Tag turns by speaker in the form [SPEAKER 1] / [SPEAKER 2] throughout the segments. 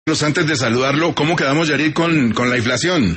[SPEAKER 1] Antes de saludarlo, ¿cómo quedamos, Yarid, con la inflación?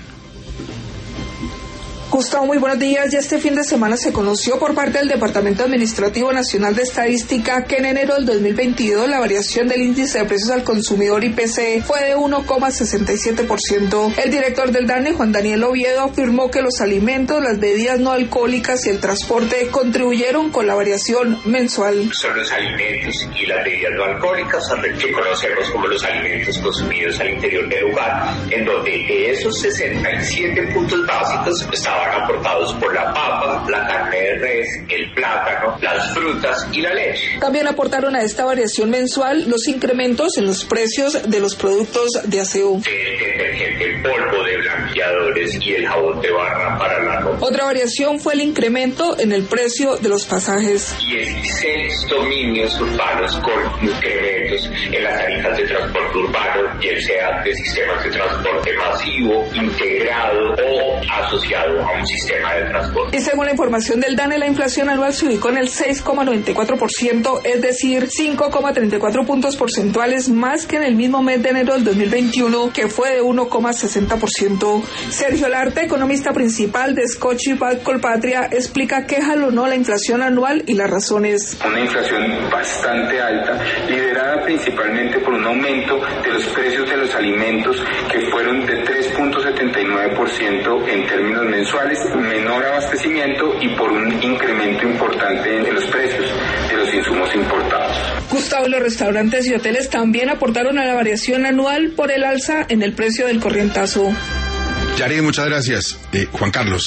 [SPEAKER 2] Gustavo, muy buenos días. Ya este fin de semana se conoció por parte del Departamento Administrativo Nacional de Estadística que en enero del 2022 la variación del índice de precios al consumidor IPC fue de 1,67%. El director del DANE, Juan Daniel Oviedo, afirmó que los alimentos, las bebidas no alcohólicas y el transporte contribuyeron con la variación mensual.
[SPEAKER 3] Son los alimentos y las bebidas no alcohólicas, que conocemos como los alimentos consumidos al interior del hogar, en donde de esos 67 puntos básicos estaban aportados por la papa, la carne de res, el plátano, las frutas y la leche.
[SPEAKER 2] También aportaron a esta variación mensual los incrementos en los precios de los productos de aseo.
[SPEAKER 3] El detergente, el polvo de blanqueadores y el jabón de barra para la ropa.
[SPEAKER 2] Otra variación fue el incremento en el precio de los pasajes.
[SPEAKER 3] 16 dominios urbanos con incrementos en las tarifas de transporte urbano, ya sea de sistemas de transporte masivo, integrado o asociado a un sistema de transporte.
[SPEAKER 2] Y según la información del DANE, la inflación anual se ubicó en el 6,94%, es decir, 5,34 puntos porcentuales más que en el mismo mes de enero del 2021, que fue de 1,60%. Sergio Larte, economista principal de Scotiabank Colpatria, explica qué jalonó la inflación anual y las razones.
[SPEAKER 4] Una inflación bastante alta, liderada principalmente por un aumento de los precios de los alimentos que fueron de 3,79% en términos mensuales, menor abastecimiento y por un incremento importante en los precios de los insumos importados.
[SPEAKER 2] Gustavo, los restaurantes y hoteles también aportaron a la variación anual por el alza en el precio del corrientazo.
[SPEAKER 1] Yarid, muchas gracias. Juan Carlos.